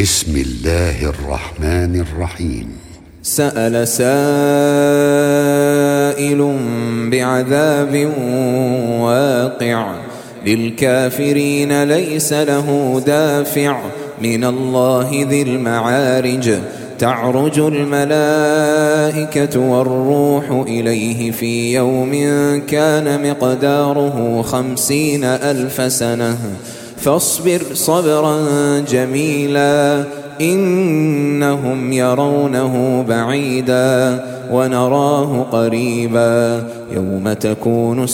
بسم الله الرحمن الرحيم. سأل سائل بعذاب واقع للكافرين ليس له دافع من الله ذي المعارج تعرج الملائكة والروح إليه في يوم كان مقداره 50,000 سنة فاصبر صبرا جميلا إنهم يرونه بعيدا ونراه قريبا يوم تكون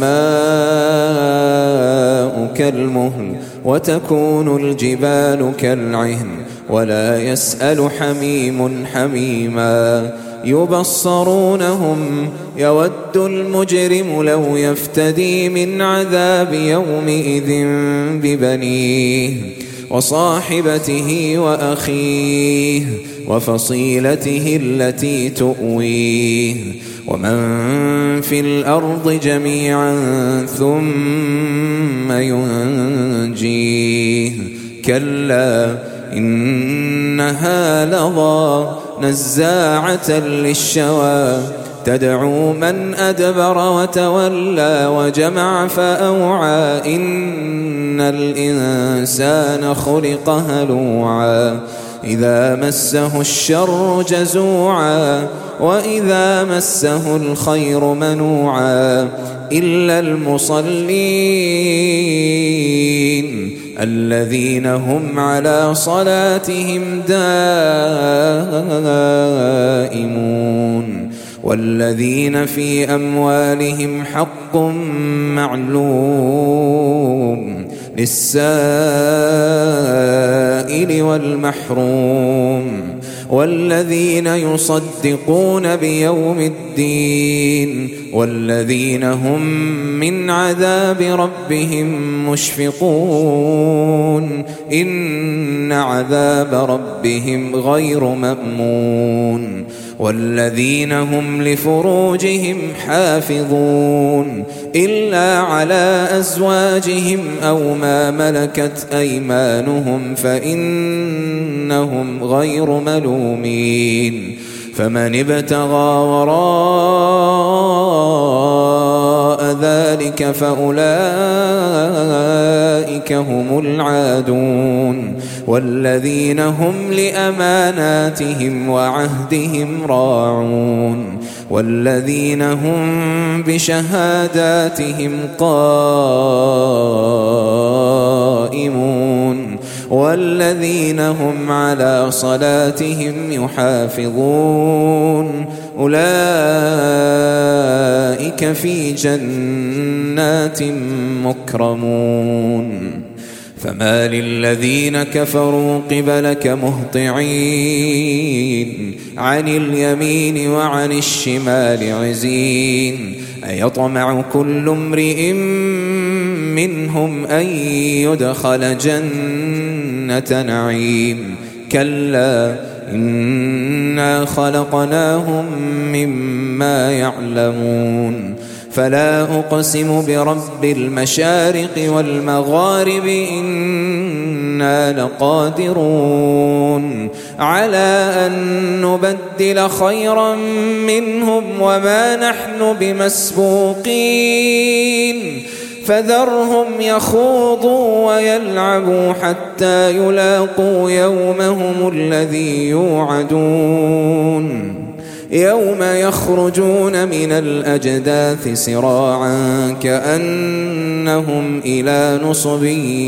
السماء كالمهل وتكون الجبال كالعهن ولا يسأل حميم حميما يبصرونهم يود المجرم لو يفتدي من عذاب يومئذ ببنيه وصاحبته وأخيه وفصيلته التي تؤويه ومن في الأرض جميعا ثم ينجيه كلا إنها لظى نزاعة للشوى تدعو من أدبر وتولى وجمع فأوعى إن الإنسان خلق هلوعا إذا مسه الشر جزوعا وإذا مسه الخير منوعا إلا المصلين الذين هم على صلاتهم دائمون والذين في أموالهم حق معلوم للسائل والمحروم والذين يصدقون بيوم الدين والذين هم من عذاب ربهم مشفقون إن عذاب ربهم غير مأمون والذين هم لفروجهم حافظون إلا على أزواجهم أو ما ملكت أيمانهم فإنهم غير ملومين فمن ابتغى وراء ذلك فأولئك هم العادون والذين هم لأماناتهم وعهدهم راعون والذين هم بشهاداتهم قائمون والذين هم على صلاتهم يحافظون أولئك في جنات مكرمون فما للذين كفروا قبلك مهطعين عن اليمين وعن الشمال عزين أيطمع كل امرئ منهم أن يدخل جنة نعيم كلا إنا خلقناهم مما يعلمون فلا أقسم برب المشارق والمغارب إنا لقادرون على أن نبدل خيرا منهم وما نحن بمسبوقين فذرهم يخوضوا ويلعبوا حتى يلاقوا يومهم الذي يوعدون يوم يخرجون من الأجداث سراعا كأنهم إلى نصب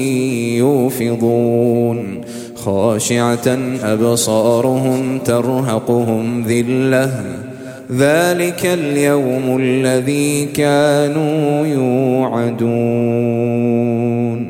يوفضون خاشعة أبصارهم ترهقهم ذلة ذلك اليوم الذي كانوا يوعدون.